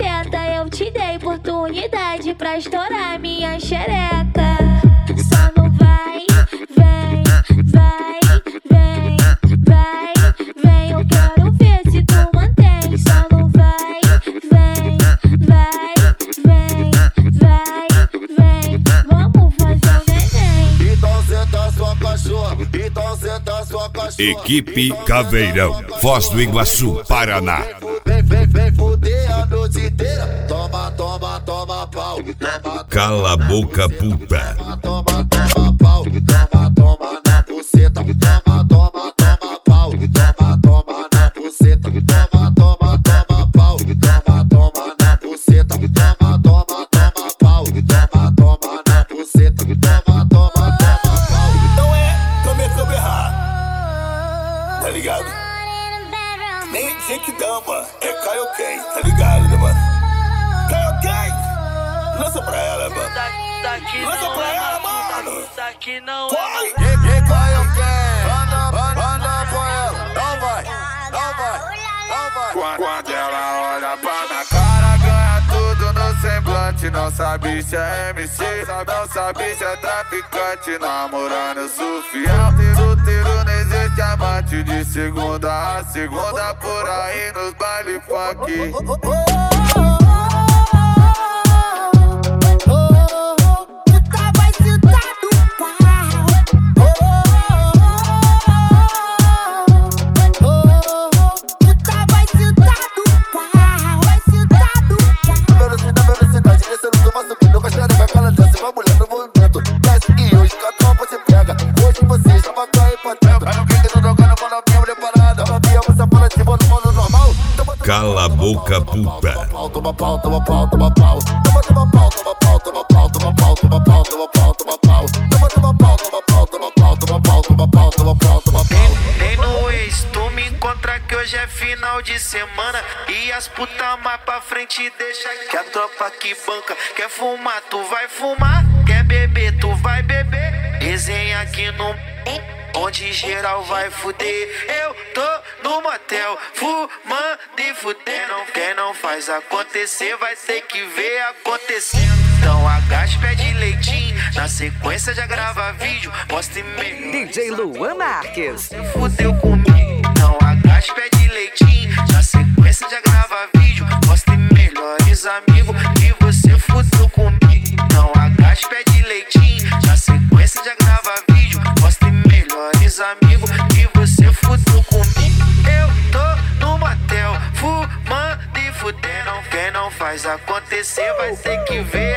buceta, eu te dei oportunidade pra estourar minha xereca. Só não vai, vem, vai, vem, vai, vem. Eu quero ver se tu mantém. Só não vai, vem, vai, vem, vai, vem. Vamos fazer o neném. Então senta sua cachorra, então senta sua cachorra. Equipe Caveirão, Foz do Iguaçu, Paraná. Vem fuder a noite inteira. Toma, toma, toma pau. Cala a boca, puta. Toma, toma pau. Toma, toma na buceta. Toma, toma, toma pau. Toma, toma na buceta. Toma, toma, toma pau. Toma, toma na buceta. Toma, toma, toma pau. Toma, toma na buceta. Toma, toma, toma pau. Não é comer errado, tá ligado? Nem Jequidama, é Kaioken, tá ligado, né, mano? Kaioken! Lança pra ela, mano. Lança pra ela, mano. Vai! Kaioken, anda com ela. Não vai, não vai, não vai. Quando ela olha pra minha cara, ganha tudo no semblante. Nossa bicha é MC, nossa bicha é traficante. Namorando eu sou fiel, solteiro não existe amante. De segunda a segunda por aí nos baile funk. Cala a boca, puta. Toma pau, toma pau, toma pau. Toma, toma pau, toma pau, toma pau, toma pau, toma pau, toma pau, toma pau. Toma, toma pau, toma pau, toma pau, toma pau, toma pau, toma pau, toma pau. Nem no ex, tu me encontra que hoje é final de semana. E as puta mais pra frente deixa que a tropa que banca. Quer fumar, tu vai fumar. Quer beber, tu vai beber. Resenha aqui no... onde geral vai fuder. Eu tô no motel, fumando e fudendo. Quem não faz acontecer vai ter que ver acontecendo. Então agache, pede leitinho. Na sequência já grava vídeo, posta e-mail. DJ Luan Marques. Fudeu comigo. Então agache, pede leitinho. Na sequência já grava vídeo, posta e melhores amigos. Que você fudeu comigo. Então agache, pede leitinho. Na sequência já grava vídeo, posta e melhores amigos. Que você fudeu comigo. Eu tô no motel, fumando e fudendo. Quem não faz acontecer vai ter que ver